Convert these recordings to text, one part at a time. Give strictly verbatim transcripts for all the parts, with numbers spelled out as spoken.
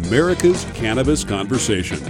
America's Cannabis Conversation.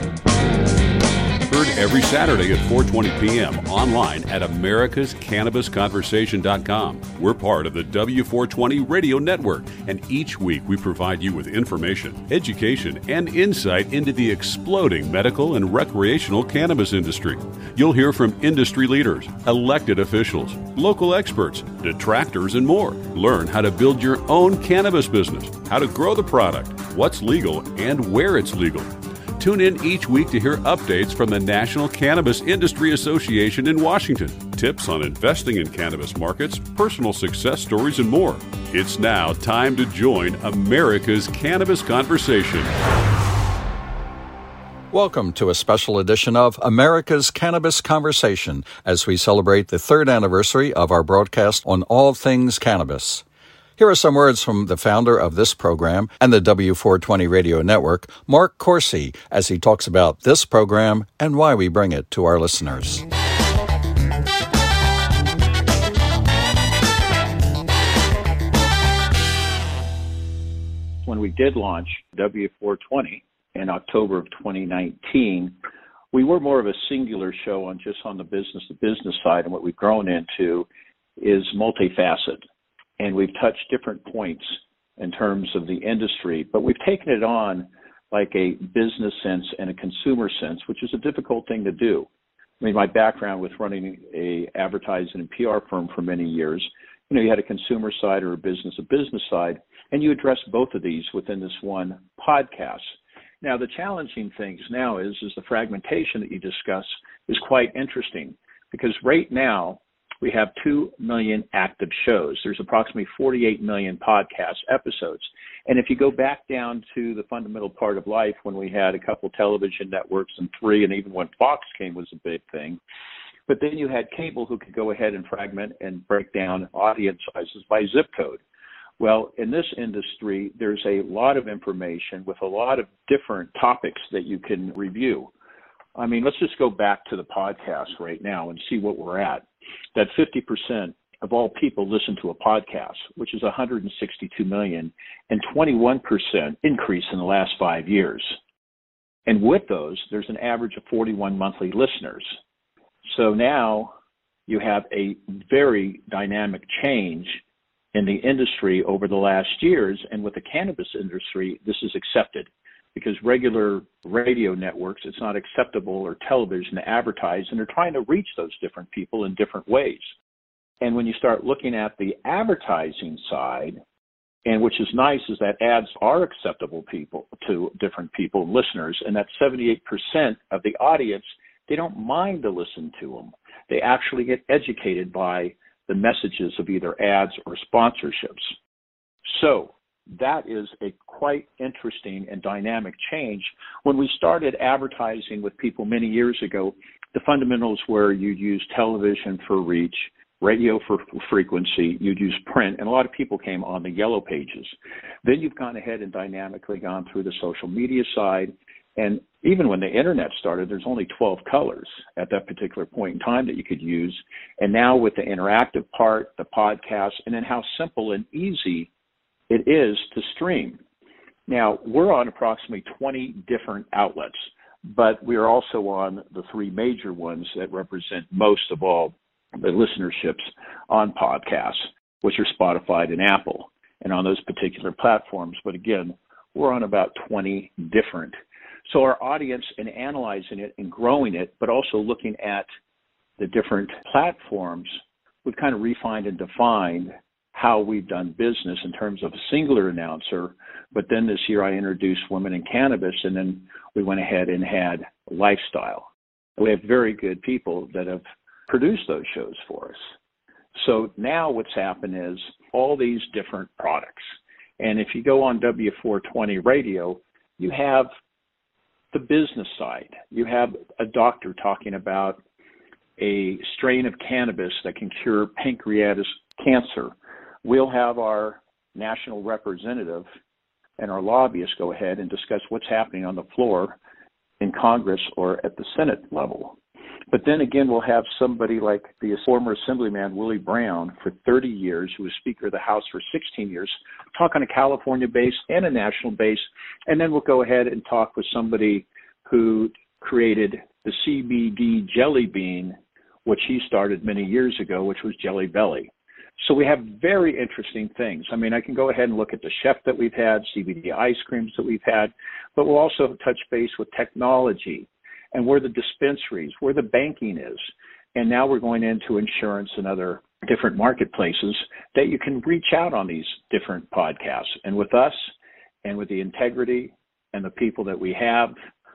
Heard every Saturday at four twenty p.m. online at americas cannabis conversation dot com. We're part of the W four twenty Radio Network, and each week we provide you with information, education, and insight into the exploding medical and recreational cannabis industry. You'll hear from industry leaders, elected officials, local experts, detractors, and more. Learn how to build your own cannabis business, how to grow the product, what's legal, and where it's legal. Tune in each week to hear updates from the National Cannabis Industry Association in Washington, tips on investing in cannabis markets, personal success stories, and more. It's now time to join America's Cannabis Conversation. Welcome to a special edition of America's Cannabis Conversation as we celebrate the third anniversary of our broadcast on all things cannabis. Here are some words from the founder of this program and the W four twenty Radio Network, Mark Corsi, as he talks about this program and why we bring it to our listeners. When we did launch W four twenty in October of twenty nineteen, we were more of a singular show on just on the business-to-business side, and what we've grown into is multifaceted. And we've touched different points in terms of the industry, but we've taken it on like a business sense and a consumer sense, which is a difficult thing to do. I mean, my background with running a advertising and P R firm for many years, you know, you had a consumer side or a business, a business side, and you address both of these within this one podcast. Now, the challenging things now is, is the fragmentation that you discuss is quite interesting, because right now, we have two million active shows. There's approximately forty-eight million podcast episodes. And if you go back down to the fundamental part of life when we had a couple television networks and three, and even when Fox came was a big thing. But then you had cable who could go ahead and fragment and break down audience sizes by zip code. Well, in this industry, there's a lot of information with a lot of different topics that you can review. I mean, let's just go back to the podcast right now and see what we're at. That fifty percent of all people listen to a podcast, which is one hundred sixty-two million, and twenty-one percent increase in the last five years. And with those, there's an average of forty-one monthly listeners. So now you have a very dynamic change in the industry over the last years, and with the cannabis industry, this is accepted. Because regular radio networks, it's not acceptable, or television to advertise, and they're trying to reach those different people in different ways. And when you start looking at the advertising side, and which is nice, is that ads are acceptable people to different people, listeners, and that seventy-eight percent of the audience, they don't mind to listen to them. They actually get educated by the messages of either ads or sponsorships. So that is a quite interesting and dynamic change. When we started advertising with people many years ago, the fundamentals were you'd use television for reach, radio for frequency, you'd use print, and a lot of people came on the yellow pages. Then you've gone ahead and dynamically gone through the social media side, and even when the internet started, there's only twelve colors at that particular point in time that you could use. And now with the interactive part, the podcast, and then how simple and easy it is to stream. Now, we're on approximately twenty different outlets, but we are also on the three major ones that represent most of all the listenerships on podcasts, which are Spotify and Apple, and on those particular platforms. But again, we're on about twenty different. So our audience, in analyzing it and growing it, but also looking at the different platforms, we've kind of refined and defined how we've done business in terms of a singular announcer. But then this year I introduced Women in Cannabis, and then we went ahead and had Lifestyle. We have very good people that have produced those shows for us. So now what's happened is all these different products. And if you go on W four twenty Radio, you have the business side. You have a doctor talking about a strain of cannabis that can cure pancreatic cancer. We'll have our national representative and our lobbyists go ahead and discuss what's happening on the floor in Congress or at the Senate level. But then again, we'll have somebody like the former Assemblyman Willie Brown for thirty years, who was Speaker of the House for sixteen years, talk on a California base and a national base. And then we'll go ahead and talk with somebody who created the C B D jelly bean, which he started many years ago, which was Jelly Belly. So we have very interesting things. I mean, I can go ahead and look at the chef that we've had, C B D ice creams that we've had, but we'll also touch base with technology and where the dispensaries, where the banking is. And now we're going into insurance and other different marketplaces that you can reach out on these different podcasts. And with us and with the integrity and the people that we have,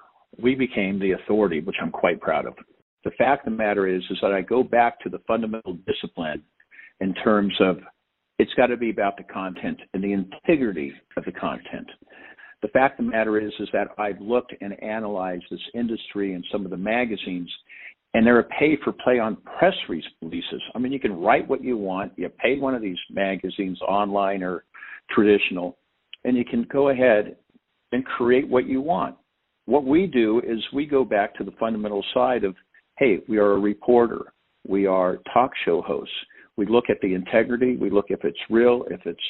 we became the authority, which I'm quite proud of. The fact of the matter is, is that I go back to the fundamental discipline in terms of it's got to be about the content and the integrity of the content. The fact of the matter is, is that I've looked and analyzed this industry and some of the magazines, and they're a pay-for-play on press releases. I mean, you can write what you want. You pay one of these magazines, online or traditional, and you can go ahead and create what you want. What we do is we go back to the fundamental side of, hey, we are a reporter. We are talk show hosts. We look at the integrity. We look if it's real, if it's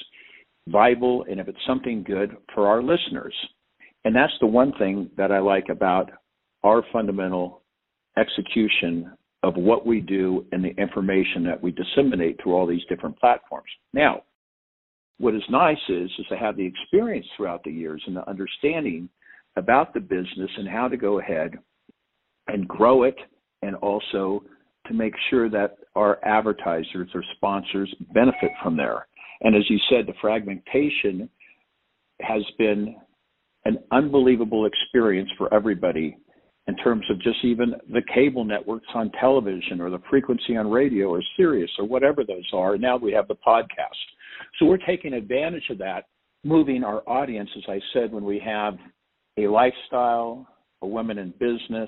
Bible, and if it's something good for our listeners. And that's the one thing that I like about our fundamental execution of what we do and the information that we disseminate through all these different platforms. Now, what is nice is, is to have the experience throughout the years and the understanding about the business and how to go ahead and grow it, and also to make sure that our advertisers or sponsors benefit from there. And as you said, the fragmentation has been an unbelievable experience for everybody in terms of just even the cable networks on television or the frequency on radio or Sirius or whatever those are. Now we have the podcast. So we're taking advantage of that, moving our audience, as I said, when we have a lifestyle, a women in business,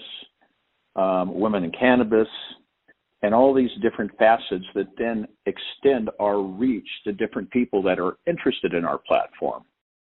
um, women in cannabis, and all these different facets that then extend our reach to different people that are interested in our platform.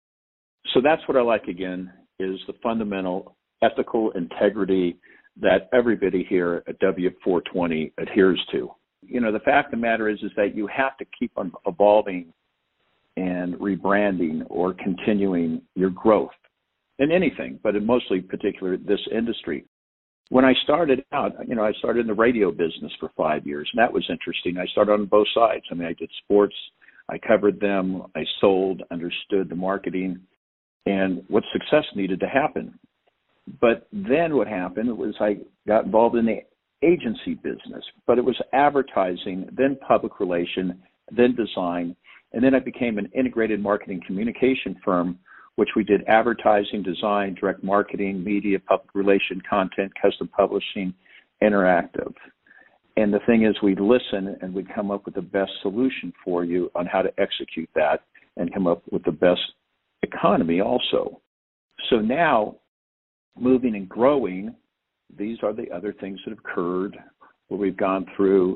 So that's what I like, again, is the fundamental ethical integrity that everybody here at W four twenty adheres to. You know, the fact of the matter is, is that you have to keep on evolving and rebranding or continuing your growth in anything, but in mostly particular this industry. When I started out, you know, I started in the radio business for five years, and that was interesting. I started on both sides. I mean, I did sports, I covered them, I sold, understood the marketing, and what success needed to happen. But then what happened was I got involved in the agency business, but it was advertising, then public relation, then design, and then I became an integrated marketing communication firm, which we did advertising, design, direct marketing, media, public relation, content, custom publishing, interactive. And the thing is, we'd listen and we'd come up with the best solution for you on how to execute that and come up with the best economy also. So now, moving and growing, these are the other things that have occurred where we've gone through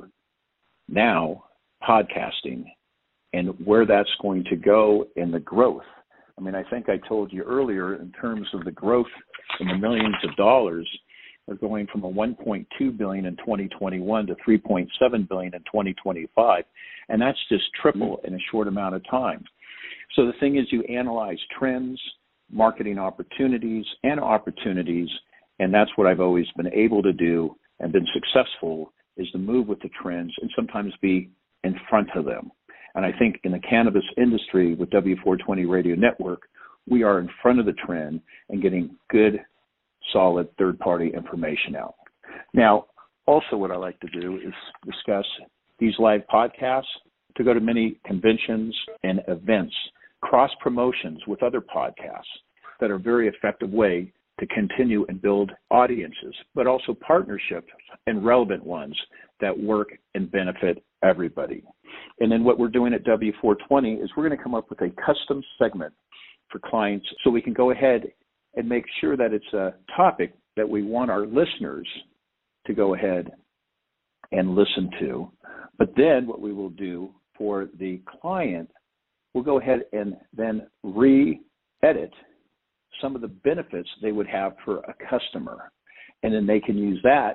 now podcasting and where that's going to go in the growth. I mean, I think I told you earlier in terms of the growth in the millions of dollars, we're going from a one point two billion dollars in twenty twenty-one to three point seven billion dollars in twenty twenty-five, and that's just triple in a short amount of time. So the thing is, you analyze trends, marketing opportunities, and opportunities, and that's what I've always been able to do and been successful, is to move with the trends and sometimes be in front of them. And I think in the cannabis industry with W four twenty Radio Network, we are in front of the trend and getting good, solid third-party information out. Now, also what I like to do is discuss these live podcasts, to go to many conventions and events, cross-promotions with other podcasts that are a very effective way to continue and build audiences, but also partnerships and relevant ones that work and benefit everybody. And then what we're doing at W four twenty is we're going to come up with a custom segment for clients so we can go ahead and make sure that it's a topic that we want our listeners to go ahead and listen to. But then what we will do for the client, we'll go ahead and then re-edit some of the benefits they would have for a customer. And then they can use that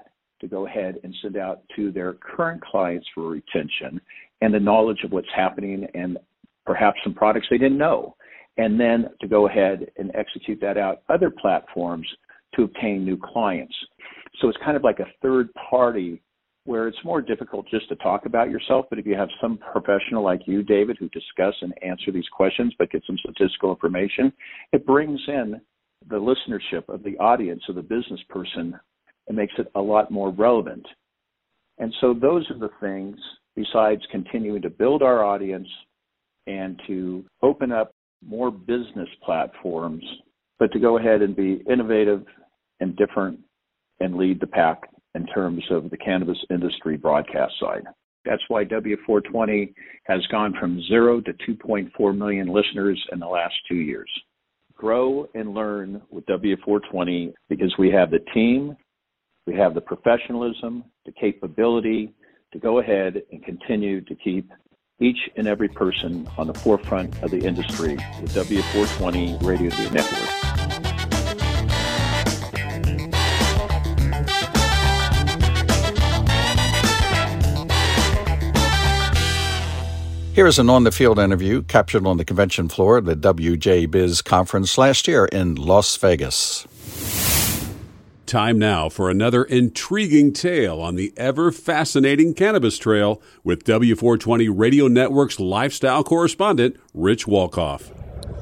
to go ahead and send out to their current clients for retention and the knowledge of what's happening and perhaps some products they didn't know. And then to go ahead and execute that out other platforms to obtain new clients. So it's kind of like a third party where it's more difficult just to talk about yourself, but if you have some professional like you, David, who discuss and answer these questions but get some statistical information, it brings in the listenership of the audience of the business person and makes it a lot more relevant. And so those are the things, besides continuing to build our audience and to open up more business platforms, but to go ahead and be innovative and different and lead the pack in terms of the cannabis industry broadcast side. That's why W four twenty has gone from zero to two point four million listeners in the last two years. Grow and learn with W four twenty because we have the team, we have the professionalism, the capability to go ahead and continue to keep each and every person on the forefront of the industry with W four twenty Radio Network. Here is an on-the-field interview captured on the convention floor of the W J Biz conference last year in Las Vegas. Time now for another intriguing tale on the ever-fascinating cannabis trail with W four twenty Radio Network's lifestyle correspondent, Rich Walkoff.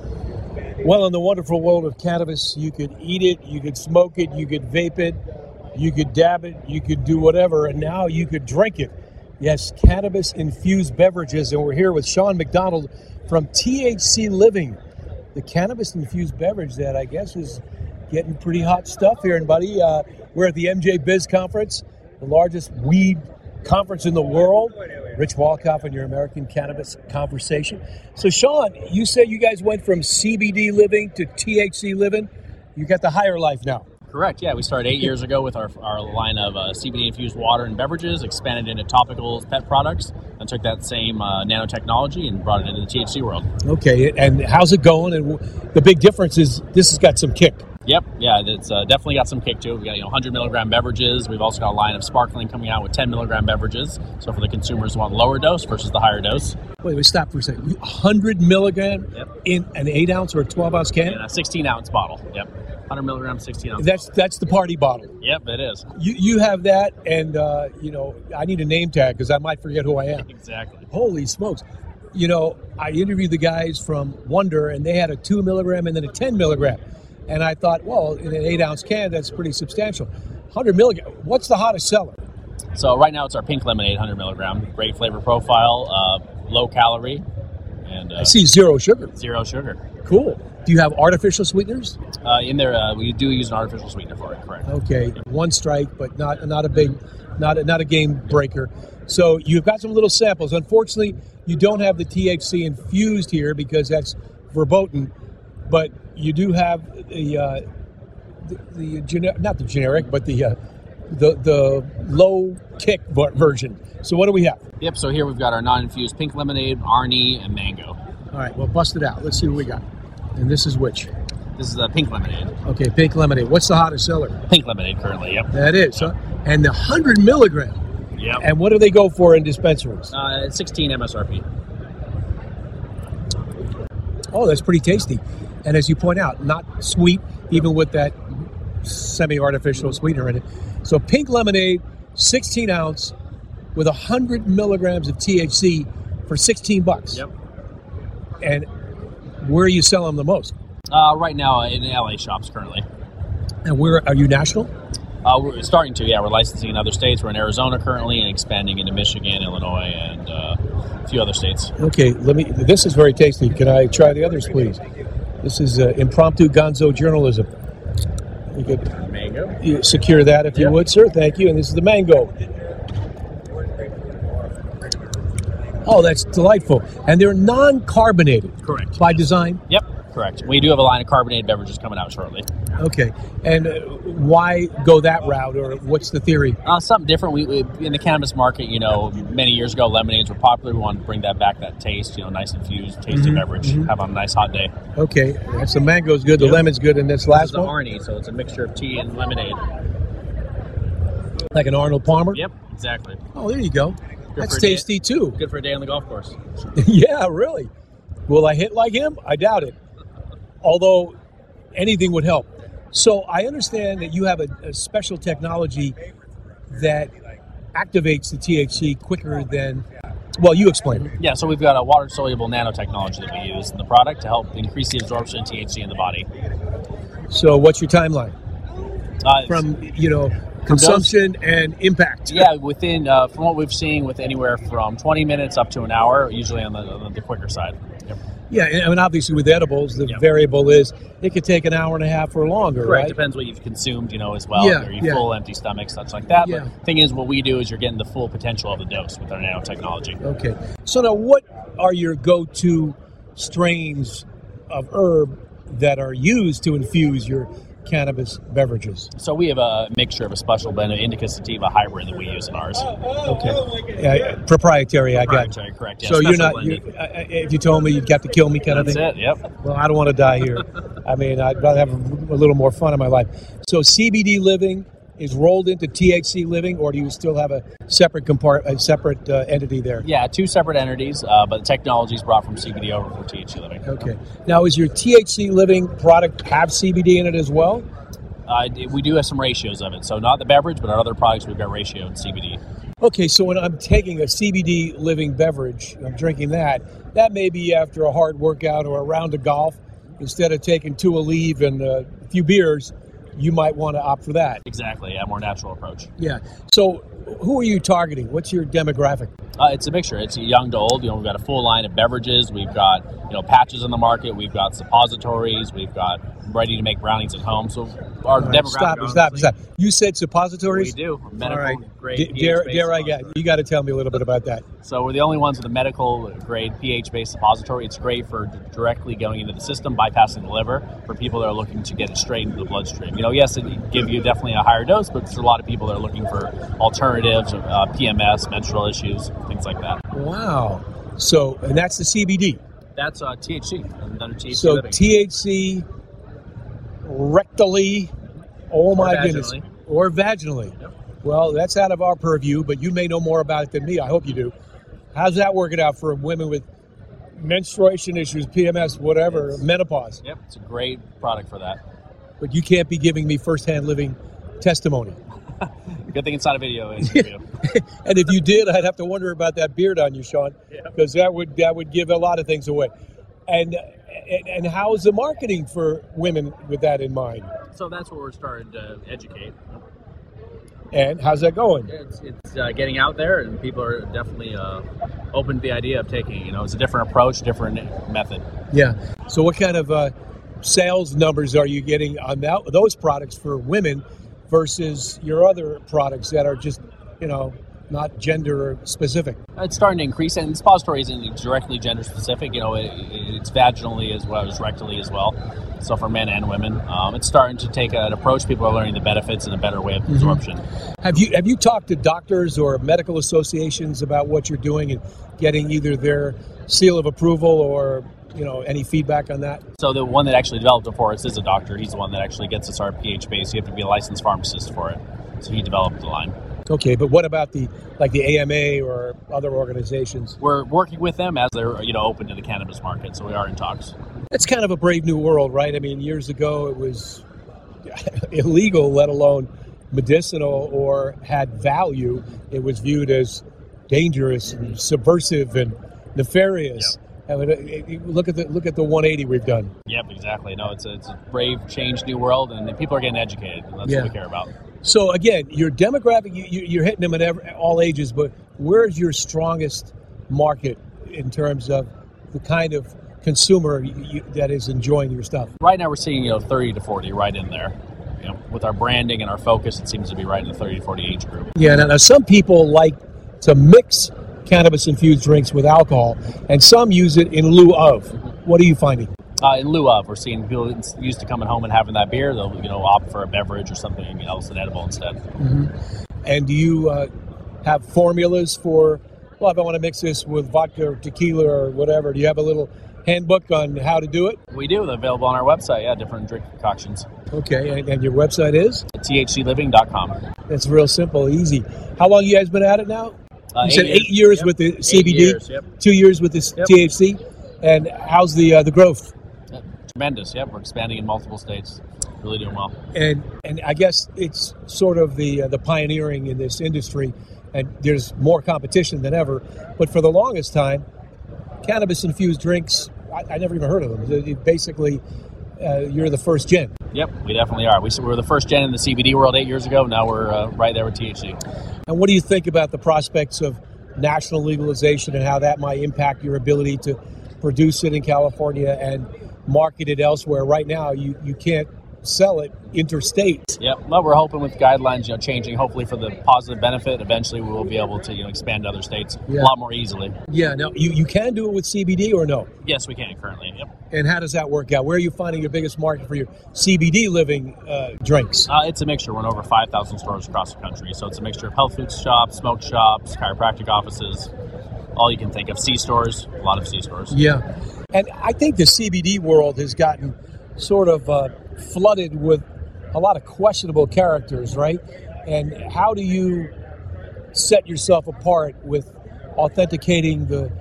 Well, in the wonderful world of cannabis, you could eat it, you could smoke it, you could vape it, you could dab it, you could do whatever, and now you could drink it. Yes, cannabis-infused beverages, and we're here with Sean McDonald from T H C Living, the cannabis-infused beverage that I guess is getting pretty hot stuff here. And, buddy, uh, we're at the M J Biz Conference, the largest weed conference in the world. Rich Walkoff and your American Cannabis Conversation. So, Sean, you said you guys went from C B D living to T H C living. You got the higher life now. Correct, yeah. We started eight years ago with our our line of uh, C B D-infused water and beverages, expanded into topicals, pet products, and took that same uh, nanotechnology and brought it into the T H C world. Okay, and how's it going? And the big difference is this has got some kick. Yep, yeah, it's uh, definitely got some kick to it. We've got you know one hundred milligram beverages. We've also got a line of sparkling coming out with ten milligram beverages. So for the consumers who want lower dose versus the higher dose. Wait, wait, stop for a second. one hundred milligram yep. in an eight ounce or a twelve ounce can? In a sixteen ounce bottle, yep. one hundred milligram, sixteen ounce. That's that's the party bottle. Yep, it is. You you have that, and uh, you know I need a name tag because I might forget who I am. Exactly. Holy smokes! You know I interviewed the guys from Wonder, and they had a two milligram and then a ten milligram, and I thought, well, in an eight ounce can, that's pretty substantial. one hundred milligram. What's the hottest seller? So right now it's our pink lemonade, one hundred milligram. Great flavor profile, uh, low calorie, and uh, I see zero sugar. Zero sugar. Cool. Do you have artificial sweeteners? Uh, in there, uh, we do use an artificial sweetener for it. Correct. Okay, one strike, but not not a big, not a, not a game breaker. So you've got some little samples. Unfortunately, you don't have the T H C infused here because that's verboten, but you do have the uh, the, the gener- not the generic, but the uh, the the low kick version. So what do we have? Yep. So here we've got our non-infused pink lemonade, Arnie, and mango. All right. Well, bust it out. Let's see what we got. And this is which? This is a pink lemonade. Okay, pink lemonade. What's the hottest seller? Pink lemonade currently, yep. That is, yep. Huh? And the one hundred milligram. Yep. And what do they go for in dispensaries? Uh, sixteen M S R P. Oh, that's pretty tasty. And as you point out, not sweet, even with that semi-artificial sweetener in it. So pink lemonade, sixteen ounce, with one hundred milligrams of T H C for sixteen bucks. Yep. And where are you selling them the most? Uh, right now in L A shops currently. And where are you national? Uh, we're starting to, yeah. We're licensing in other states. We're in Arizona currently and expanding into Michigan, Illinois, and uh, a few other states. Okay, let me. This is very tasty. Can I try the others, please? This is uh, impromptu gonzo journalism. You could mango. You secure that if you yep. would, sir. Thank you. And this is the mango. Oh, that's delightful. And they're non-carbonated. Correct. By design? Yep, correct. We do have a line of carbonated beverages coming out shortly. Okay. And uh, why go that route, or what's the theory? Uh, something different. We, we in the cannabis market, you know, many years ago, lemonades were popular. We wanted to bring that back, that taste, you know, nice infused, tasty mm-hmm, beverage. Mm-hmm. Have on a nice hot day. Okay. That's the mango's good, the yep. lemon's good, and this last this is one? the Arnie, so it's a mixture of tea and lemonade. Like an Arnold Palmer? Yep, exactly. Oh, there you go. Good That's for a day- tasty, too. Good for a day on the golf course. Yeah, really. Will I hit like him? I doubt it. Although anything would help. So I understand that you have a, a special technology that activates the T H C quicker than, well, you explain it. Yeah, so we've got a water-soluble nanotechnology that we use in the product to help increase the absorption of T H C in the body. So what's your timeline? Uh, From, you know, consumption and impact. Yeah, within, uh, from what we've seen, with anywhere from twenty minutes up to an hour, usually on the, on the quicker side. Yep. Yeah, and I mean, obviously with edibles, the Yep. variable is it could take an hour and a half or longer, Correct. right? Depends what you've consumed, you know, as well. Yeah, Are you yeah. full, empty stomach, such like that. Yeah. But the thing is, what we do is you're getting the full potential of the dose with our nanotechnology. Okay. So now what are your go-to strains of herb that are used to infuse your cannabis beverages? So we have a mixture of a special blend of indica sativa hybrid that we use in ours. Okay. Yeah, proprietary, I got. Proprietary, correct. Yeah, So you're special not, you, blended. uh, if you told me you'd got to kill me kind That's of thing? it, yep. Well, I don't want to die here. I mean, I'd rather have a, a little more fun in my life. So C B D living is rolled into T H C living, or do you still have a separate compart, a separate uh, entity there? Yeah, two separate entities, uh, but the technology is brought from C B D over for T H C living. Okay. Now, is your T H C living product have C B D in it as well? Uh, we do have some ratios of it. So not the beverage, but our other products, we've got ratio and C B D. Okay, so when I'm taking a C B D living beverage, I'm drinking that, that may be after a hard workout or a round of golf. Instead of taking two Aleve and a few beers, you might want to opt for that. Exactly, a more natural approach. Yeah. So who are you targeting? What's your demographic? Uh, it's a mixture. It's young to old. You know, we've got a full line of beverages. We've got, you know, patches in the market. We've got suppositories. We've got ready-to-make brownies at home. So our All right, demographic. stop, stop, stop. You said suppositories? We do. Medical All right. grade D- pH dare, based dare I suppository. get? You got to tell me a little bit about that. So we're the only ones with a medical grade pH-based suppository. It's great for d- directly going into the system, bypassing the liver, for people that are looking to get it straight into the bloodstream. You know, yes, it give you definitely a higher dose, but there's a lot of people that are looking for alternatives, uh, P M S, menstrual issues, things like that. Wow. So, and that's the C B D. That's uh, T H C. Another T H C So living. T H C rectally, oh my Or goodness, vaginally. or vaginally. Yep. Well, that's out of our purview, but you may know more about it than me. I hope you do. How's that working out for women with menstruation issues, P M S, whatever, It's- menopause? Yep, it's a great product for that. But you can't be giving me firsthand living testimony. Good thing it's not a video interview. And if you did, I'd have to wonder about that beard on you, Sean, Yeah. because that would that would give a lot of things away. And and, and how is the marketing for women with that in mind? So that's what we're starting to educate. And how's that going? It's, it's uh, getting out there, and people are definitely uh, open to the idea of taking it. You know, it's a different approach, different method. Yeah. So what kind of uh, sales numbers are you getting on that, those products for women versus your other products that are just, you know, not gender specific? It's starting to increase, and suppository isn't directly gender specific. You know, it, it's vaginally as well as rectally as well. So for men and women, um, it's starting to take an approach. People are learning the benefits and a better way of absorption. Have you have you talked to doctors or medical associations about what you're doing and getting either their seal of approval or, you know, any feedback on that? So the one that actually developed it for us is a doctor. He's the one that actually gets us our pH base. You have to be a licensed pharmacist for it. So he developed the line. Okay, but what about the like the A M A or other organizations? We're working with them as they're, you know, open to the cannabis market. So we are in talks. It's kind of a brave new world, right? I mean, years ago it was illegal, let alone medicinal or had value. It was viewed as dangerous and subversive and nefarious. I mean, it- it- look at the look at the one eighty we've done. Yep, exactly. No, it's a, it's a brave, change, new world, and people are getting educated. And that's Yeah. what we care about. So again, your demographic, you, you- you're hitting them at every, all ages, but where's your strongest market in terms of the kind of consumer you, you, that is enjoying your stuff? Right now, we're seeing, you know, thirty to forty right in there. You know, with our branding and our focus, it seems to be right in the thirty to forty age group. Yeah, now, now some people like to mix cannabis-infused drinks with alcohol, and some use it in lieu of. What are you finding? Uh, in lieu of, we're seeing people used to coming home and having that beer, they'll, you know, opt for a beverage or something else, an edible instead. And do you uh, have formulas for, well, if I want to mix this with vodka or tequila or whatever, do you have a little handbook on how to do it? We do. They're available on our website, yeah, different drink concoctions. Okay, and, and your website is? T H C living dot com. It's real simple, easy. How long you guys been at it now? Uh, you eight said years. eight years Yep. with the C B D, Eight years, yep. two years with the Yep. T H C, and how's the uh, the growth? Yep. Tremendous. Yep, we're expanding in multiple states. Really doing well. And and I guess it's sort of the uh, the pioneering in this industry, and there's more competition than ever. But for the longest time, cannabis infused drinks, I, I never even heard of them. It, basically, uh, you're the first gen. Yep, we definitely are. We, we were the first gen in the C B D world eight years ago. Now we're uh, right there with T H C. And what do you think about the prospects of national legalization and how that might impact your ability to produce it in California and market it elsewhere? Right now, you, you can't sell it interstate. Yep. Well, we're hoping with guidelines, you know, changing hopefully for the positive benefit. Eventually, we will be able to, you know, expand to other states Yeah. a lot more easily. Yeah. Now, you, you can do it with C B D or no? Yes, we can currently. Yep. And how does that work out? Where are you finding your biggest market for your C B D living uh, drinks? Uh, it's a mixture. We're in over five thousand stores across the country. So it's a mixture of health food shops, smoke shops, chiropractic offices, all you can think of. C-stores, a lot of C-stores. Yeah. And I think the C B D world has gotten sort of uh, flooded with a lot of questionable characters, right? And how do you set yourself apart with authenticating the,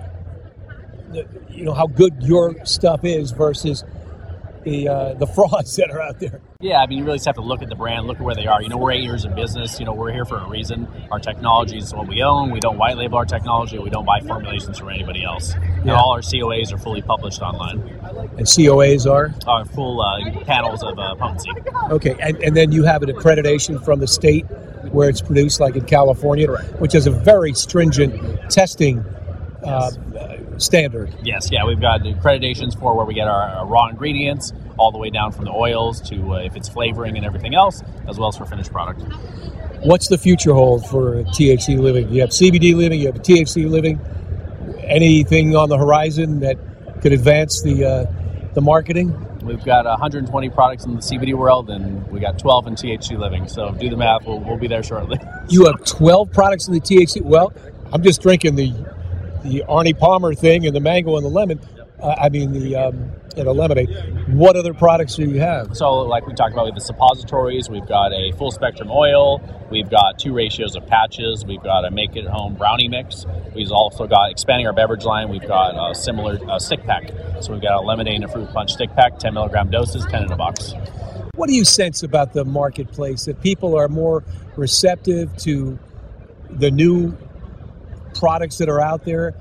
the you know, how good your stuff is versus the uh, the frauds that are out there? Yeah, I mean, you really just have to look at the brand, look at where they are. You know, we're eight years in business. You know, we're here for a reason. Our technology is what we own. We don't white label our technology. We don't buy formulations from anybody else. And Yeah. all our C O As are fully published online. And C O As are? Our full uh, panels of uh, potency. Okay, and, and then you have an accreditation from the state where it's produced, like in California, which is a very stringent testing uh, standard. Yes, yeah, we've got accreditations for where we get our, our raw ingredients, all the way down from the oils to uh, if it's flavoring and everything else, as well as for finished product. What's the future hold for T H C Living? You have C B D Living, you have T H C Living. Anything on the horizon that could advance the uh, the marketing? We've got one hundred twenty products in the C B D world, and we got twelve in T H C Living. So do the math; we'll, we'll be there shortly. You have twelve products in the T H C. Well, I'm just drinking the the Arnie Palmer thing and the mango and the lemon. Uh, I mean the um, you know, lemonade. What other products do you have? So, like we talked about, we have the suppositories. We've got a full spectrum oil. We've got two ratios of patches. We've got a make it home brownie mix. We've also got expanding our beverage line. We've got a similar uh, stick pack. So we've got a lemonade and a fruit punch stick pack, ten milligram doses, ten in a box. What do you sense about the marketplace? That people are more receptive to the new products that are out there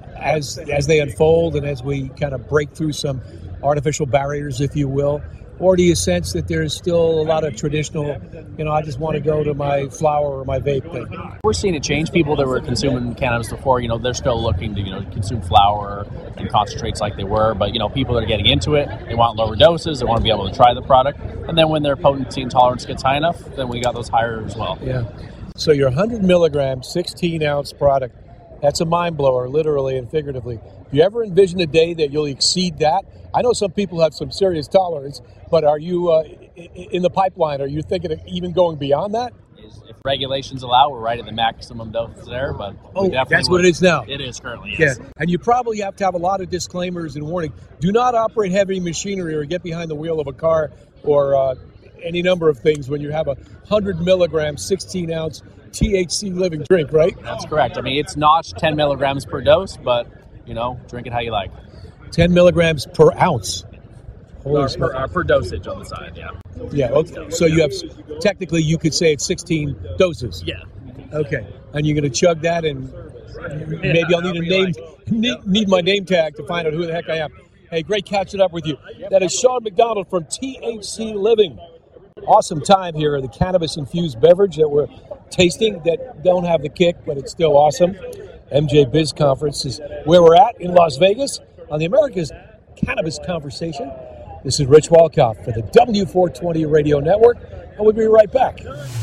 as as they unfold and as we kind of break through some artificial barriers, if you will? Or do you sense that there's still a lot of traditional, you know, I just want to go to my flower or my vape thing? We're seeing it change. People that were consuming cannabis before, you know, they're still looking to, you know, consume flower and concentrates like they were. But, you know, people that are getting into it, they want lower doses. They want to be able to try the product. And then when their potency and tolerance gets high enough, then we got those higher as well. Yeah. So your one hundred milligram, sixteen ounce product, that's a mind blower, literally and figuratively. Do you ever envision a day that you'll exceed that? I know some people have some serious tolerance, but are you uh, in the pipeline? Are you thinking of even going beyond that? If regulations allow, we're right at the maximum dose there. But Oh, we definitely that's what would. it is now. It is currently, yes. Yeah, and you probably have to have a lot of disclaimers and warning. Do not operate heavy machinery or get behind the wheel of a car or uh, any number of things when you have a one hundred milligram, sixteen ounce T H C living drink, right? That's correct. I mean, it's notched ten milligrams per dose, but, you know, drink it how you like. ten milligrams per ounce. Holy Or smokes. per, or per dosage on the side, yeah. Yeah, okay. So you have, technically you could say it's sixteen doses. Yeah. Okay. And you're going to chug that, and maybe I'll need a name, need, need my name tag to find out who the heck I am. Hey, great catching up with you. That is Sean McDonald from T H C Living. Awesome time here at the cannabis-infused beverage that we're tasting that don't have the kick, but it's still awesome. M J Biz Conference is where we're at in Las Vegas on the America's Cannabis Conversation. This is Rich Walkoff for the W four twenty Radio Network, and we'll be right back.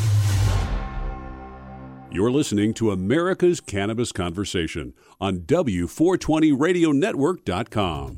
You're listening to America's Cannabis Conversation on W four twenty radio network dot com.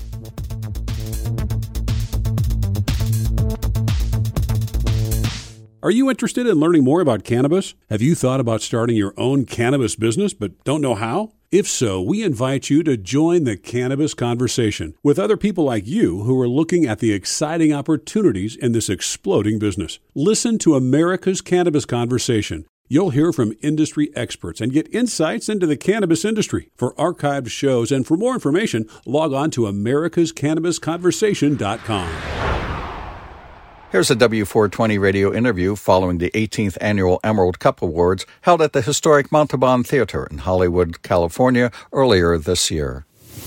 Are you interested in learning more about cannabis? Have you thought about starting your own cannabis business but don't know how? If so, we invite you to join the cannabis conversation with other people like you who are looking at the exciting opportunities in this exploding business. Listen to America's Cannabis Conversation. You'll hear from industry experts and get insights into the cannabis industry. For archived shows and for more information, log on to americas cannabis conversation dot com. Here's a W four twenty radio interview following the eighteenth Annual Emerald Cup Awards held at the historic Montalban Theater in Hollywood, California, earlier this year.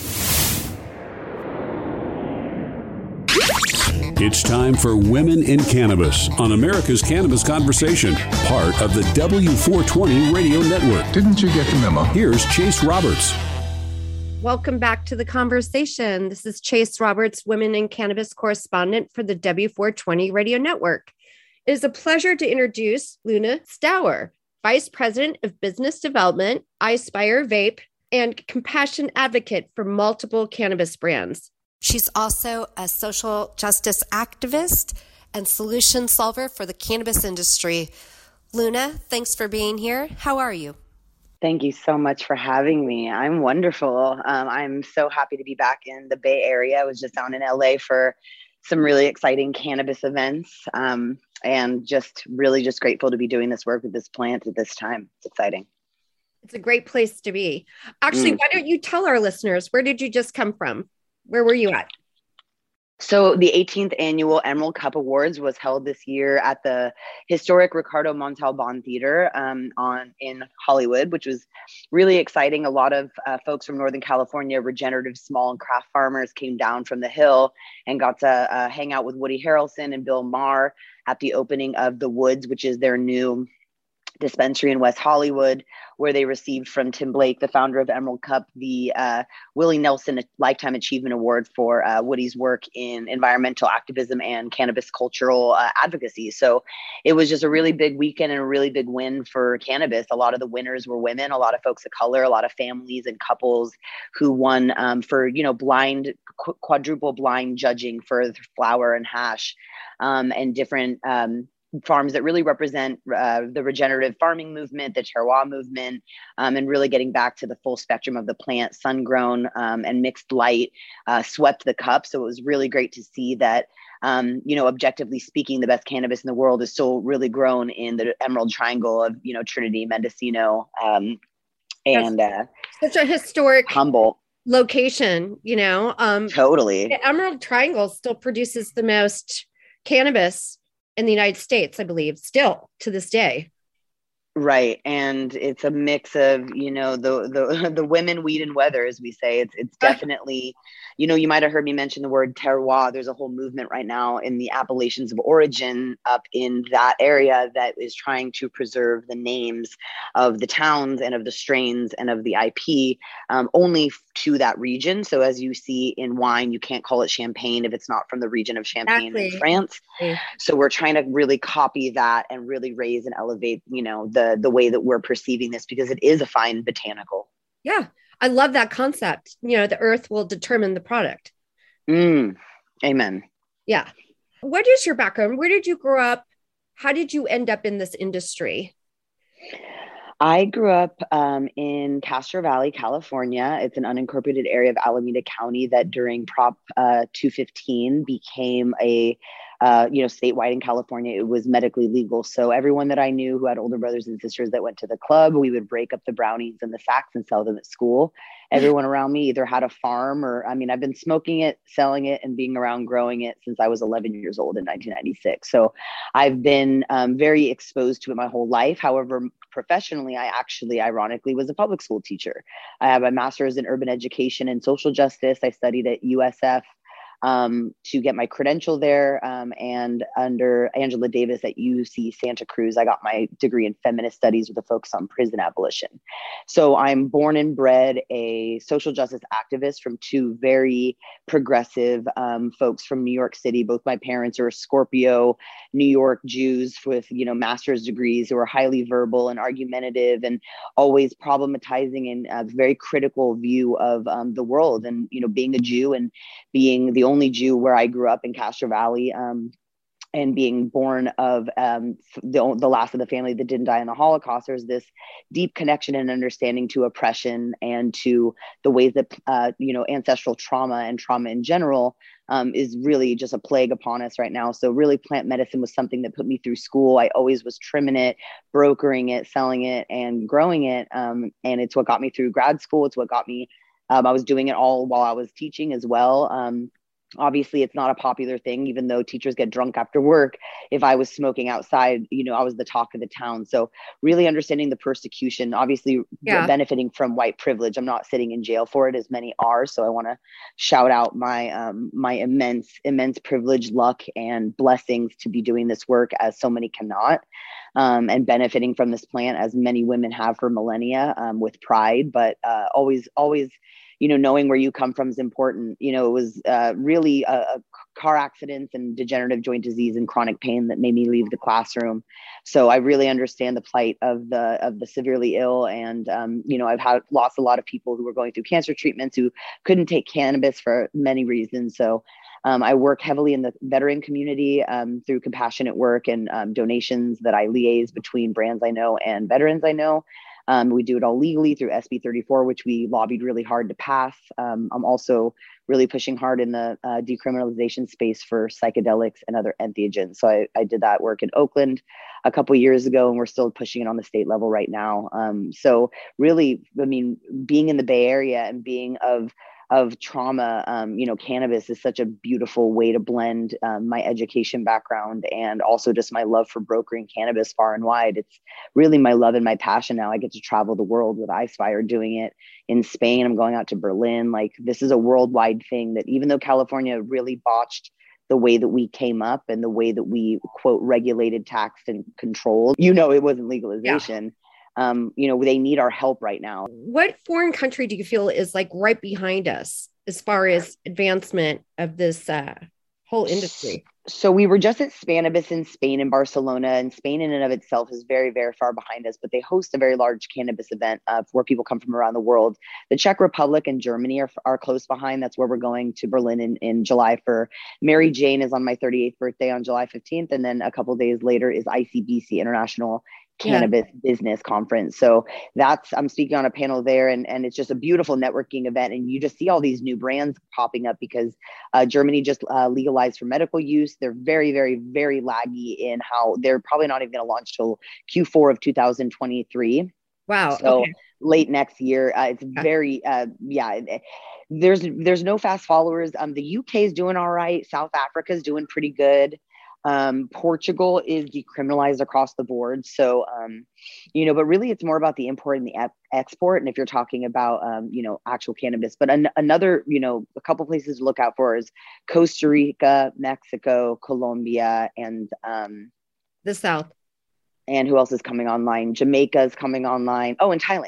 It's time for Women in Cannabis on America's Cannabis Conversation, part of the W four twenty Radio Network. Didn't you get the memo? Here's Chase Roberts. Welcome back to the conversation. This is Chase Roberts, Women in Cannabis correspondent for the W four twenty Radio Network. It is a pleasure to introduce Luna Stauer, Vice President of Business Development, iSpire Vape, and compassion advocate for multiple cannabis brands. She's also a social justice activist and solution solver for the cannabis industry. Luna, thanks for being here. How are you? Thank you so much for having me. I'm wonderful. Um, I'm so happy to be back in the Bay Area. I was just down in L A for some really exciting cannabis events, um, and just really just grateful to be doing this work with this plant at this time. It's exciting. It's a great place to be. Actually, Mm. why don't you tell our listeners, where did you just come from? Where were you at? So the eighteenth Annual Emerald Cup Awards was held this year at the historic Ricardo Montalban Theater um, on in Hollywood, which was really exciting. A lot of uh, folks from Northern California, regenerative small and craft farmers, came down from the hill and got to uh, hang out with Woody Harrelson and Bill Maher at the opening of The Woods, which is their new dispensary in West Hollywood, where they received from Tim Blake, the founder of Emerald Cup, the uh, Willie Nelson Lifetime Achievement Award for uh, Woody's work in environmental activism and cannabis cultural uh, advocacy. So it was just a really big weekend and a really big win for cannabis. A lot of the winners were women, a lot of folks of color, a lot of families and couples who won um, for, you know, blind, qu- quadruple blind judging for flower and hash um, and different um, farms that really represent uh, the regenerative farming movement, the terroir movement, um, and really getting back to the full spectrum of the plant. Sun-grown um, and mixed light uh, swept the cup. So it was really great to see that, um, you know, objectively speaking, the best cannabis in the world is still really grown in the Emerald Triangle of, you know, Trinity, Mendocino, um, and uh, Such a historic Humboldt. Location, you know. Um, Totally. The Emerald Triangle still produces the most cannabis in the United States, I believe, still to this day. Right. And it's a mix of, you know, the the the women, weed, and weather, as we say. It's it's definitely, you know, you might have heard me mention the word terroir. There's a whole movement right now in the appellations of origin up in that area that is trying to preserve the names of the towns and of the strains and of the I P um, only to that region. So as you see in wine, you can't call it champagne if it's not from the region of Champagne Exactly. in France. Okay. So we're trying to really copy that and really raise and elevate, you know, the the way that we're perceiving this, because it is a fine botanical. Yeah, I love that concept. You know, the earth will determine the product. Mm, amen. Yeah. What is your background? Where did you grow up? How did you end up in this industry? I grew up um, in Castro Valley, California. It's an unincorporated area of Alameda County that during Prop uh, two fifteen became a, uh, you know, statewide in California. It was medically legal. So everyone that I knew who had older brothers and sisters that went to the club, we would break up the brownies and the sacks and sell them at school. Everyone around me either had a farm or, I mean, I've been smoking it, selling it, and being around growing it since I was eleven years old in nineteen ninety-six. So I've been um, very exposed to it my whole life. However, professionally, I actually, ironically, was a public school teacher. I have a master's in urban education and social justice. I studied at U S F um, to get my credential there. Um, and under Angela Davis at U C Santa Cruz, I got my degree in feminist studies with a focus on prison abolition. So I'm born and bred a social justice activist from two very progressive um, folks from New York City. Both my parents are Scorpio, New York Jews with, you know, master's degrees who are highly verbal and argumentative and always problematizing and a very critical view of um, the world. And, you know, being a Jew and being the only Jew where I grew up in Castro Valley, um, and being born of um, the, the last of the family that didn't die in the Holocaust, there's this deep connection and understanding to oppression and to the ways that, uh, you know, ancestral trauma and trauma in general um, is really just a plague upon us right now. So really plant medicine was something that put me through school. I always was trimming it, brokering it, selling it, and growing it. Um, and it's what got me through grad school. It's what got me, um, I was doing it all while I was teaching as well. Um, Obviously, it's not a popular thing, even though teachers get drunk after work. If I was smoking outside, you know, I was the talk of the town. So really understanding the persecution, obviously Yeah. benefiting from white privilege. I'm not sitting in jail for it, as many are. So I want to shout out my um, my immense, immense privilege, luck, and blessings to be doing this work as so many cannot, um, and benefiting from this plant as many women have for millennia, um, with pride, but uh, always, always, you know, knowing where you come from is important. You know, it was uh, really a, a car accidents and degenerative joint disease and chronic pain that made me leave the classroom. So I really understand the plight of the of the severely ill. And, um, you know, I've had lost a lot of people who were going through cancer treatments who couldn't take cannabis for many reasons. So um, I work heavily in the veteran community um, through compassionate work and um, donations that I liaise between brands I know and veterans I know. Um, we do it all legally through S B thirty-four, which we lobbied really hard to pass. Um, I'm also really pushing hard in the uh, decriminalization space for psychedelics and other entheogens. So I, I did that work in Oakland a couple of years ago, and we're still pushing it on the state level right now. Um, so really, I mean, being in the Bay Area and being of of trauma, um, you know, cannabis is such a beautiful way to blend um, my education background and also just my love for brokering cannabis far and wide. It's really my love and my passion now. I get to travel the world with iSpire, doing it in Spain. I'm going out to Berlin. Like, this is a worldwide thing that, even though California really botched the way that we came up and the way that we, quote, regulated, taxed, and controlled, you know, it wasn't legalization. Yeah. Um, you know, they need our help right now. What foreign country do you feel is like right behind us as far as advancement of this uh, whole industry? So we were just at Spannabis in Spain and Barcelona, and Spain in and of itself is very, very far behind us, but they host a very large cannabis event uh, where people come from around the world. The Czech Republic and Germany are, are close behind. That's where we're going to Berlin in, in July for Mary Jane is on my thirty-eighth birthday on July fifteenth. And then a couple of days later is I C B C, International Cannabis yeah. Business Conference. So that's, I'm speaking on a panel there, and, and it's just a beautiful networking event. And you just see all these new brands popping up because uh, Germany just uh, legalized for medical use. They're very, very, very laggy in how they're probably not even going to launch till Q four of two thousand twenty-three. Wow. So okay. late next year. Uh, it's very, uh, yeah, there's, there's no fast followers. Um, the U K is doing all right. South Africa is doing pretty good. Um, Portugal is decriminalized across the board. So, um, you know, but really it's more about the import and the ep- export. And if you're talking about, um, you know, actual cannabis, but an- another, you know, a couple places to look out for is Costa Rica, Mexico, Colombia, and um, the South. And who else is coming online? Jamaica is coming online. Oh, and Thailand.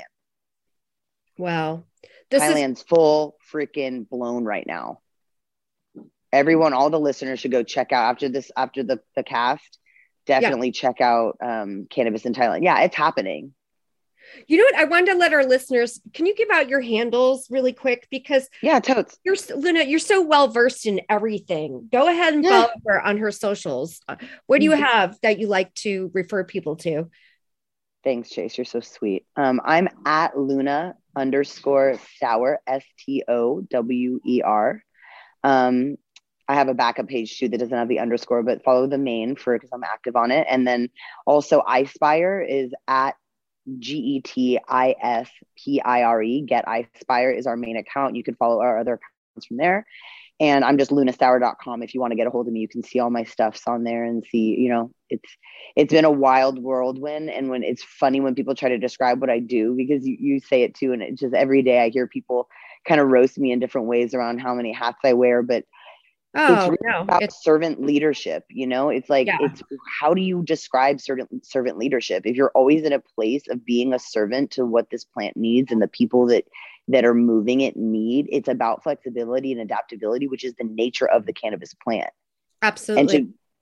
Wow. This Thailand's is- full freaking blown right now. Everyone, all the listeners should go check out after this, after the, the cast, definitely yeah. check out um, cannabis in Thailand. Yeah, it's happening. You know what? I wanted to let our listeners, can you give out your handles really quick? Because yeah, totes. You're, Luna, you're so well versed in everything. Go ahead and yeah. follow her on her socials. What do you have that you like to refer people to? Thanks, Chase. You're so sweet. Um, I'm at Luna underscore Stower, S T O W E R. Um, I have a backup page too that doesn't have the underscore, but follow the main for, because I'm active on it. And then also iSpire is at G E T I S P I R E. Get iSpire is our main account. You can follow our other accounts from there. And I'm just luna stour dot com. If you want to get a hold of me, you can see all my stuffs on there and see, you know, it's, it's been a wild whirlwind. And when it's funny when people try to describe what I do, because you, you say it too. And it's just every day I hear people kind of roast me in different ways around how many hats I wear, but Oh, it's really no. about It's servant leadership. You know, it's like, yeah. it's how do you describe servant servant leadership? If you're always in a place of being a servant to what this plant needs and the people that, that are moving it need, it's about flexibility and adaptability, which is the nature of the cannabis plant. Absolutely. And to,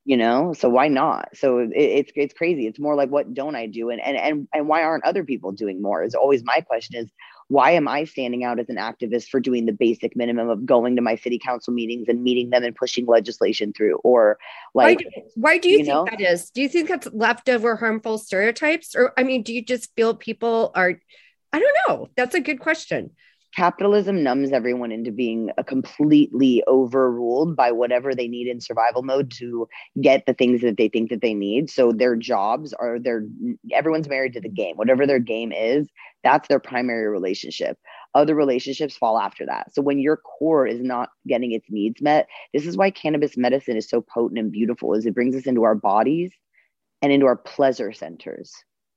you know, so why not? So it, it's it's crazy. It's more like, what don't I do? And and and and why aren't other people doing more? Is always my question. Is why am I standing out as an activist for doing the basic minimum of going to my city council meetings and meeting them and pushing legislation through? Or like, why do, why do you, you think know? that is? Do you think that's leftover harmful stereotypes? Or, I mean, do you just feel people are, I don't know. That's a good question. Capitalism numbs everyone into being a completely overruled by whatever they need in survival mode to get the things that they think that they need. So their jobs are their, everyone's married to the game. Whatever their game is, that's their primary relationship. Other relationships fall after that. So when your core is not getting its needs met, this is why cannabis medicine is so potent and beautiful, is it brings us into our bodies and into our pleasure centers.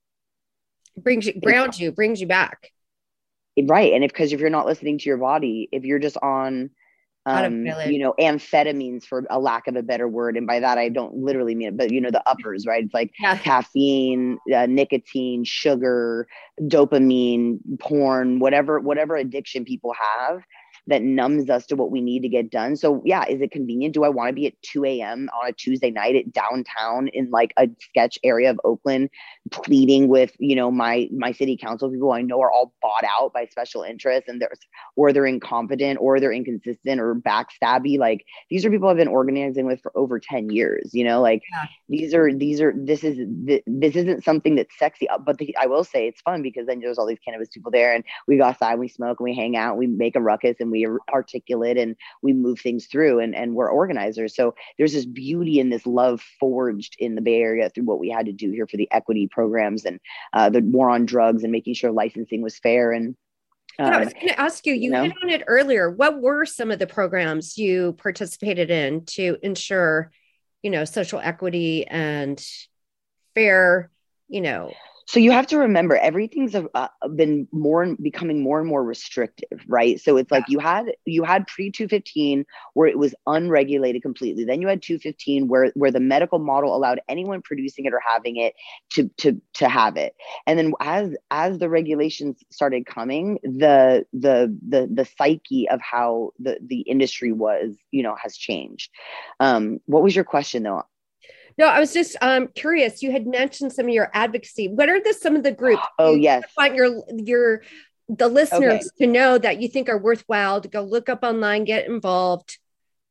It brings you, grounds you, brings you back. Right. And if, because if you're not listening to your body, if you're just on, um, you know, amphetamines, for a lack of a better word. And by that, I don't literally mean it, but you know, the uppers, right? It's like yeah. caffeine, uh, nicotine, sugar, dopamine, porn, whatever, whatever addiction people have that numbs us to what we need to get done. So yeah, is it convenient? Do I want to be at two a.m. on a Tuesday night at downtown in like a sketch area of Oakland, pleading with, you know, my my city council people I know are all bought out by special interests, and there's or they're incompetent or they're inconsistent or backstabby? Like, these are people I've been organizing with for over ten years, you know, like yeah. these are these are this is this isn't something that's sexy, but the, I will say it's fun, because then there's all these cannabis people there, and we go outside, we smoke, and we hang out, we make a ruckus, and we articulate, and we move things through, and, and we're organizers. So there's this beauty and this love forged in the Bay Area through what we had to do here for the equity programs and uh, the war on drugs and making sure licensing was fair. And um, yeah, I was going to ask you, you, you know, hit on it earlier. What were some of the programs you participated in to ensure, you know, social equity and fair, you know? So you have to remember, everything's uh, been more and becoming more and more restrictive, right? So it's like you had you had pre two fifteen where it was unregulated completely. Then you had two fifteen where where the medical model allowed anyone producing it or having it to to to have it. And then as as the regulations started coming, the the the the psyche of how the the industry was, you know, has changed. Um, what was your question though? No, I was just um, curious. You had mentioned some of your advocacy. What are the some of the groups? Oh, yes. Want your your the listeners okay. to know that you think are worthwhile to go look up online, get involved.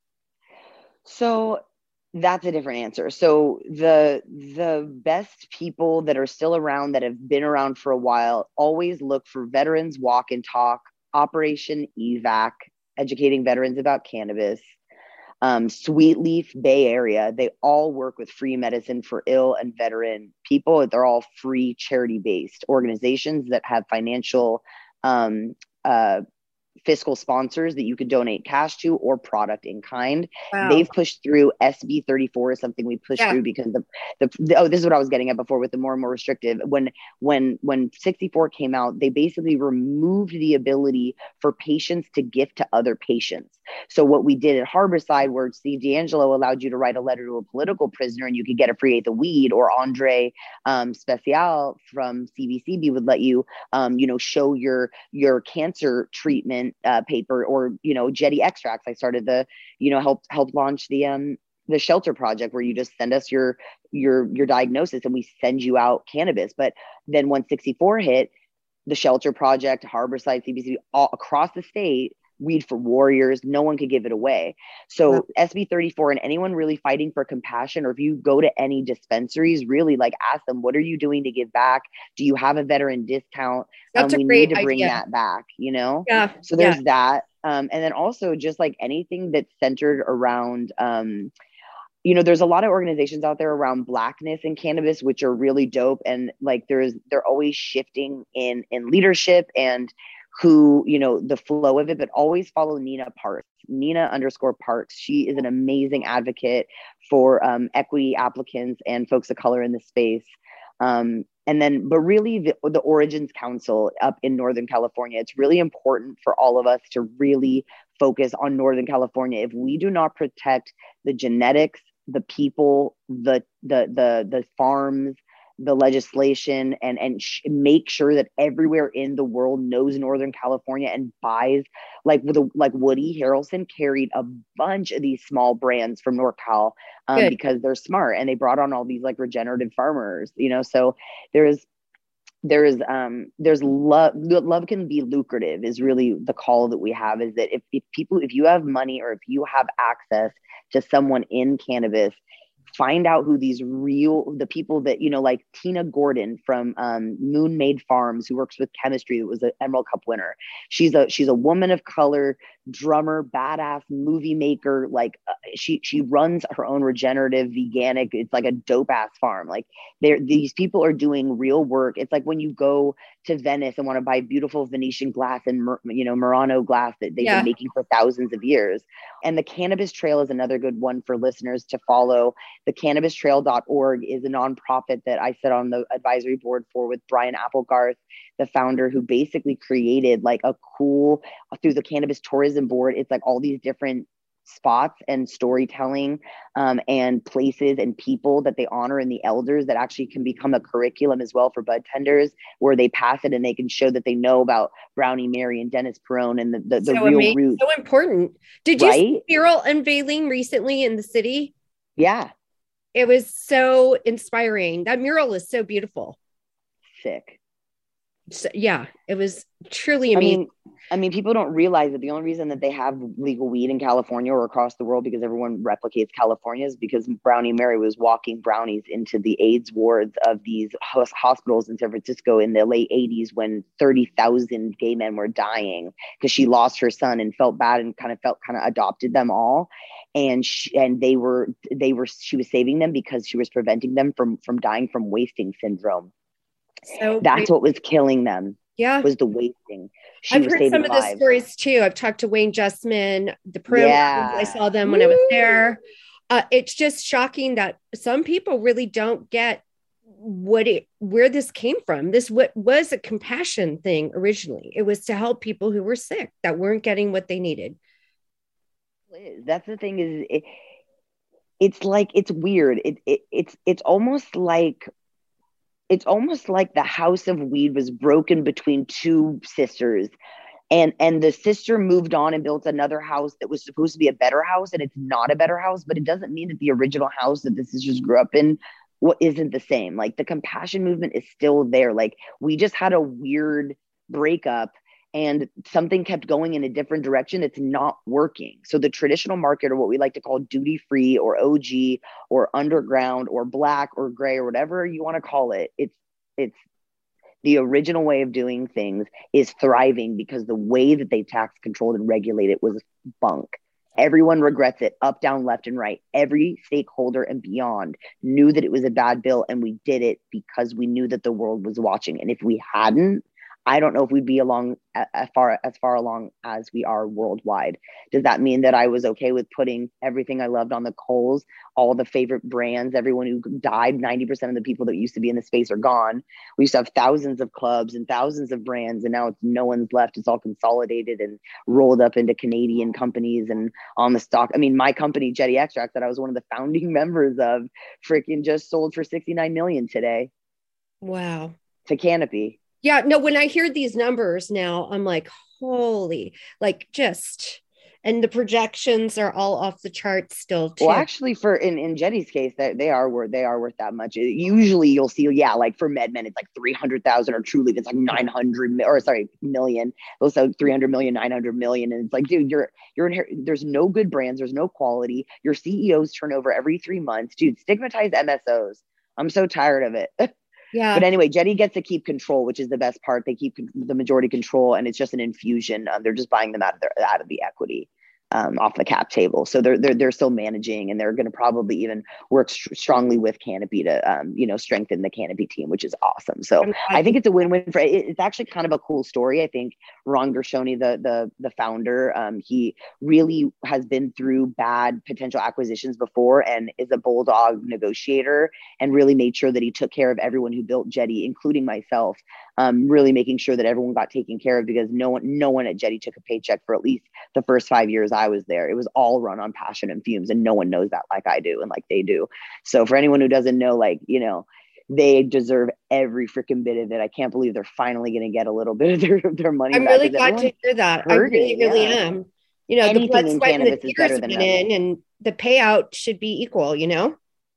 So that's a different answer. So the the best people that are still around, that have been around for a while, always look for Veterans Walk and Talk, Operation E V A C, educating veterans about cannabis. Um, Sweet Leaf Bay Area, they all work with free medicine for ill and veteran people. They're all free charity-based organizations that have financial um, uh, fiscal sponsors that you could donate cash to or product in kind. Wow. They've pushed through S B thirty-four is something we pushed yeah. through because the, the, the, oh, this is what I was getting at before with the more and more restrictive. When, when, when sixty-four came out, they basically removed the ability for patients to gift to other patients. So what we did at Harborside, where Steve D'Angelo allowed you to write a letter to a political prisoner and you could get a free eighth of weed, or Andre um, Special from C B C B would let you, um, you know, show your, your cancer treatment Uh, paper, or you know, Jetty extracts. I started the, you know, helped help launch the um the Shelter Project, where you just send us your your your diagnosis and we send you out cannabis. But then when sixty-four hit, the Shelter Project, Harborside, C B C, all across the state, Weed for Warriors, no one could give it away. So wow. S B thirty-four, and anyone really fighting for compassion, or if you go to any dispensaries, really like ask them, what are you doing to give back? Do you have a veteran discount? That's um, a we great need to bring idea. that back, you know? Yeah. So there's yeah. that. Um, and then also just like anything that's centered around, um, you know, there's a lot of organizations out there around Blackness and cannabis, which are really dope. And like, there's, they're always shifting in, in leadership and who, you know, the flow of it, but always follow Nina Parks, Nina underscore Parks. She is an amazing advocate for um, equity applicants and folks of color in the space. Um, and then, but really the, the Origins Council up in Northern California, it's really important for all of us to really focus on Northern California. If we do not protect the genetics, the people, the, the, the, the farms, the legislation and and sh- make sure that everywhere in the world knows Northern California and buys. Like with a, like Woody Harrelson carried a bunch of these small brands from NorCal um, because they're smart, and they brought on all these like regenerative farmers, you know. So there's there's um there's love love can be lucrative is really the call that we have, is that if, if people if you have money or if you have access to someone in cannabis, find out who these real, the people that, you know, like Tina Gordon from um, Moon Made Farms, who works with chemistry, that was an Emerald Cup winner. She's a, she's a woman of color, drummer, badass movie maker. Like uh, she, she runs her own regenerative veganic. It's like a dope ass farm. Like they're, these people are doing real work. It's like when you go to Venice and want to buy beautiful Venetian glass and, you know, Murano glass that they've yeah. been making for thousands of years. And the Cannabis Trail is another good one for listeners to follow. The cannabis trail dot org is a nonprofit that I sit on the advisory board for with Brian Applegarth, the founder, who basically created like a cool, through the Cannabis Tourism Board, it's like all these different spots and storytelling um, and places and people that they honor, and the elders that actually can become a curriculum as well for bud tenders, where they pass it and they can show that they know about Brownie Mary and Dennis Perone and the, the, the so real amazing. roots. So important. Did you right? see mural unveiling recently in the city? Yeah. It was so inspiring. That mural is so beautiful. Sick. So, yeah, it was truly amazing. I mean, I mean, people don't realize that the only reason that they have legal weed in California or across the world, because everyone replicates California, is because Brownie Mary was walking brownies into the AIDS wards of these hospitals in San Francisco in the late eighties when thirty thousand gay men were dying because she lost her son and felt bad and kind of felt kind of adopted them all. And she, and they were, they were, she was saving them because she was preventing them from, from dying from wasting syndrome. So that's great. What was killing them. Yeah. Was the wasting. She I've was heard some of lives. the stories too. I've talked to Wayne Justman, the programs. Yeah. I saw them when Woo. I was there. Uh, it's just shocking that some people really don't get what it, where this came from. This what was a compassion thing originally. It was to help people who were sick that weren't getting what they needed. That's the thing is it, it's like, it's weird. It, it it's, it's almost like, it's almost like the house of weed was broken between two sisters, and, and the sister moved on and built another house that was supposed to be a better house. And it's not a better house, but it doesn't mean that the original house that the sisters grew up in what isn't the same. Like the compassion movement is still there. Like we just had a weird breakup and something kept going in a different direction. It's not working. So the traditional market, or what we like to call duty free or O G or underground or black or gray or whatever you want to call it, it's it's the original way of doing things is thriving because the way that they tax controlled and regulate it was bunk. Everyone regrets it, up, down, left, and right. Every stakeholder and beyond knew that it was a bad bill, and we did it because we knew that the world was watching. And if we hadn't, I don't know if we'd be along as far as far along as we are worldwide. Does that mean that I was okay with putting everything I loved on the coals, all the favorite brands, everyone who died, ninety percent of the people that used to be in the space are gone. We used to have thousands of clubs and thousands of brands, and now it's no one's left. It's all consolidated and rolled up into Canadian companies and on the stock. I mean, my company, Jetty Extracts, that I was one of the founding members of, freaking just sold for sixty-nine million today. Wow. To Canopy. Yeah, no, when I hear these numbers now, I'm like, holy, like just, and the projections are all off the charts still too. Well, actually for, in, in Jetty's case, that they are worth, they are worth that much. Usually you'll see, yeah, like for MedMen, it's like three hundred thousand, or Truly, it's like nine hundred or sorry, million. They'll sell three hundred million, nine hundred million. And it's like, dude, you're, you're, in, there's no good brands. There's no quality. Your C E Os turn over every three months, dude, stigmatize M S Os. I'm so tired of it. Yeah. But anyway, Jetty gets to keep control, which is the best part. They keep the majority control, and it's just an infusion. Um, they're just buying them out of their out of the equity. Um, off the cap table. So they're, they're, they're still managing, and they're going to probably even work st- strongly with Canopy to, um, you know, strengthen the Canopy team, which is awesome. So I think it's a win-win for, it, it's actually kind of a cool story. I think Ron Gershoni, the, the, the founder, um, he really has been through bad potential acquisitions before and is a bulldog negotiator, and really made sure that he took care of everyone who built Jetty, including myself, um, really making sure that everyone got taken care of, because no one, no one at Jetty took a paycheck for at least the first five years I was there. It was all run on passion and fumes, and no one knows that like I do and like they do. So for anyone who doesn't know, like, you know, they deserve every freaking bit of it. I can't believe they're finally going to get a little bit of their, their money I'm back. really glad to hear that. I really, really yeah. am. You know, Anything the blood, in sweat, and the cannabis is tears better than went nothing. in, and the payout should be equal, you know?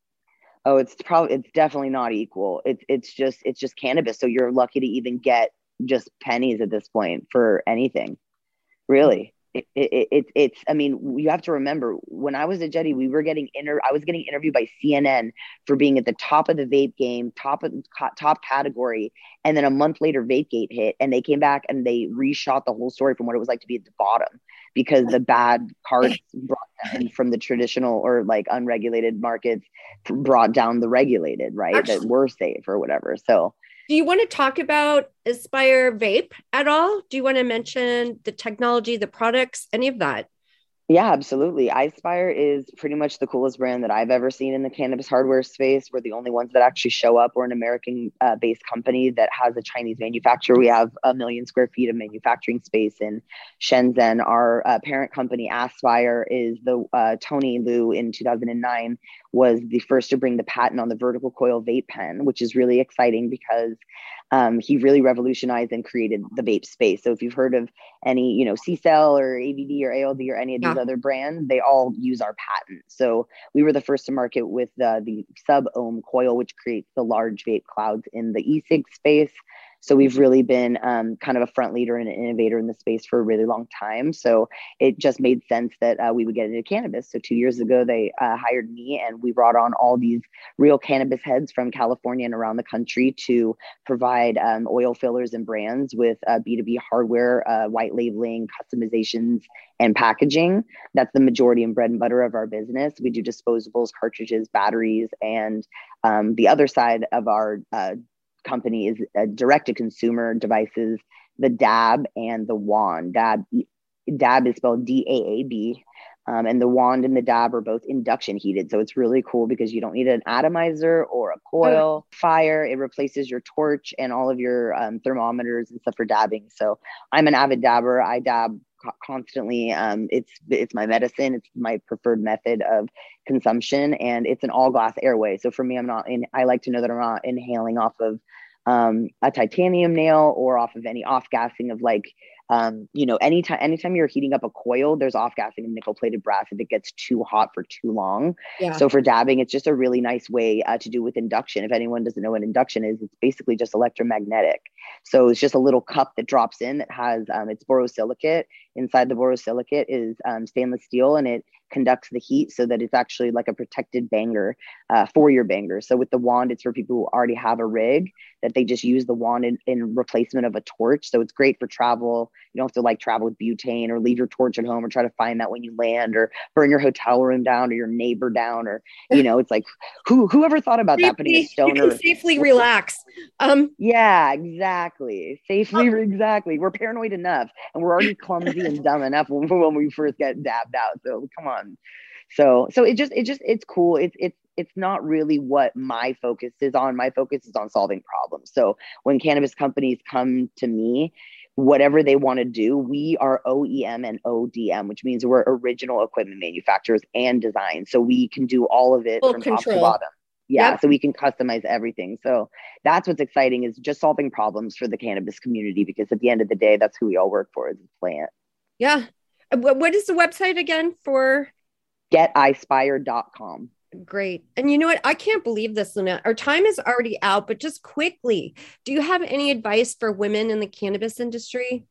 Oh, it's probably, it's definitely not equal. It's, it's just, it's just cannabis. So you're lucky to even get just pennies at this point for anything, really. It, it, it, it's, I mean, you have to remember when I was at Jetty, we were getting inter, I was getting interviewed by C N N for being at the top of the vape game, top of top category. And then a month later, VapeGate hit, and they came back and they reshot the whole story from what it was like to be at the bottom, because the bad carts brought down from the traditional or like unregulated markets brought down the regulated, right? Actually, that were safe or whatever. So do you want to talk about Aspire Vape at all? Do you want to mention the technology, the products, any of that? Yeah, absolutely. iSpire is pretty much the coolest brand that I've ever seen in the cannabis hardware space. We're the only ones that actually show up. We're an American uh, based company that has a Chinese manufacturer. We have a million square feet of manufacturing space in Shenzhen. Our uh, parent company, Aspire, is the uh, Tony Liu in two thousand nine was the first to bring the patent on the vertical coil vape pen, which is really exciting because Um, he really revolutionized and created the vape space. So if you've heard of any, you know, C-Cell or A V D or A L D or any of these yeah. other brands, they all use our patent. So we were the first to market with uh, the sub-ohm coil, which creates the large vape clouds in the e-cig space. So we've really been um, kind of a front leader and an innovator in the space for a really long time. So it just made sense that uh, we would get into cannabis. So two years ago, they uh, hired me, and we brought on all these real cannabis heads from California and around the country to provide um, oil fillers and brands with uh, B two B hardware, uh, white labeling, customizations, and packaging. That's the majority and bread and butter of our business. We do disposables, cartridges, batteries, and um, the other side of our uh, company is uh, direct-to-consumer devices, the dab and the wand. Dab, dab is spelled D A A B, um, and the wand and the dab are both induction heated. So it's really cool because you don't need an atomizer or a coil, fire. It replaces your torch and all of your um, thermometers and stuff for dabbing. So I'm an avid dabber. I dab constantly. Um, it's it's my medicine. It's my preferred method of consumption, and it's an all glass airway. So for me, I'm not in. I like to know that I'm not inhaling off of um, a titanium nail or off of any off gassing of like. Um, you know, anytime anytime you're heating up a coil, there's off gassing of nickel plated brass if it gets too hot for too long. Yeah. So for dabbing, it's just a really nice way uh, to do with induction. If anyone doesn't know what induction is, it's basically just electromagnetic. So it's just a little cup that drops in that has um, it's borosilicate. Inside the borosilicate is um, stainless steel, and it conducts the heat so that it's actually like a protected banger uh, for your banger. So with the wand, it's for people who already have a rig that they just use the wand in, in replacement of a torch. So it's great for travel. You don't have to like travel with butane or leave your torch at home or try to find that when you land or burn your hotel room down or your neighbor down or, you know, it's like, who whoever thought about that putting a stoner. You can safely relax. Um, yeah, exactly. Safely, um, exactly. We're paranoid enough and we're already clumsy and dumb enough when, when we first get dabbed out. So come on. So, so it just, it just, it's cool. It's, it's, it's not really what my focus is on. My focus is on solving problems. So when cannabis companies come to me, whatever they want to do, we are O E M and O D M, which means we're original equipment manufacturers and design. So we can do all of it Full from control. top to bottom. Yeah. Yep. So we can customize everything. So that's what's exciting, is just solving problems for the cannabis community, because at the end of the day, that's who we all work for, is the plant. Yeah. What is the website again for? get i spire dot com. Great. And you know what? I can't believe this, Luna. Our time is already out, but just quickly, do you have any advice for women in the cannabis industry?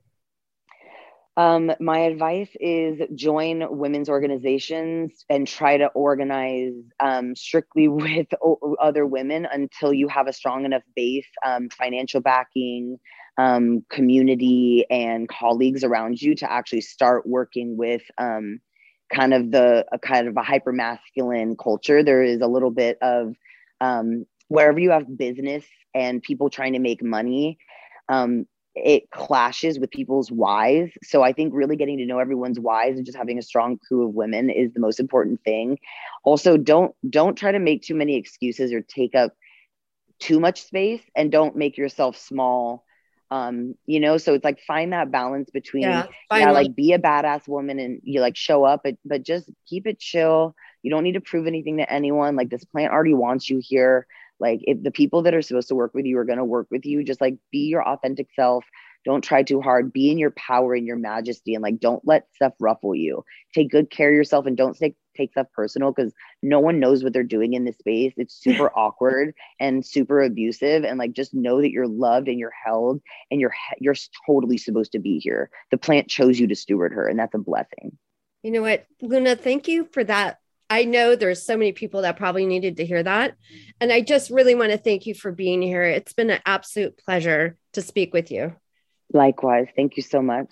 Um, my advice is join women's organizations and try to organize um, strictly with o- other women until you have a strong enough base, um, financial backing, um, community, and colleagues around you to actually start working with um, kind of the a kind of a hyper masculine culture. There is a little bit of um, wherever you have business and people trying to make money, um, it clashes with people's whys. So I think really getting to know everyone's whys and just having a strong crew of women is the most important thing. Also, don't don't try to make too many excuses or take up too much space, and don't make yourself small. Um, you know, so it's like find that balance between yeah, yeah like be a badass woman and you like show up, but but just keep it chill. You don't need to prove anything to anyone. Like, this plant already wants you here. Like if the people that are supposed to work with you are going to work with you, just like be your authentic self. Don't try too hard. Be in your power and your majesty, and like don't let stuff ruffle you. Take good care of yourself and don't take take stuff personal, because no one knows what they're doing in this space. It's super awkward and super abusive, and like just know that you're loved and you're held and you're you're totally supposed to be here. The plant chose you to steward her, and that's a blessing. You know what, Luna, thank you for that. I know there's so many people that probably needed to hear that. And I just really want to thank you for being here. It's been an absolute pleasure to speak with you. Likewise. Thank you so much.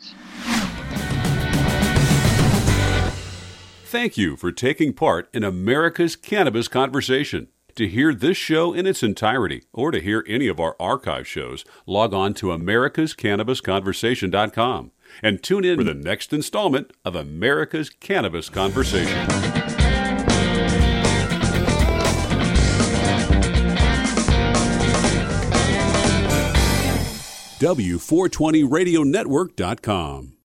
Thank you for taking part in America's Cannabis Conversation. To hear this show in its entirety or to hear any of our archive shows, log on to americas cannabis conversation dot com and tune in for the next installment of America's Cannabis Conversation. W four twenty radio network dot com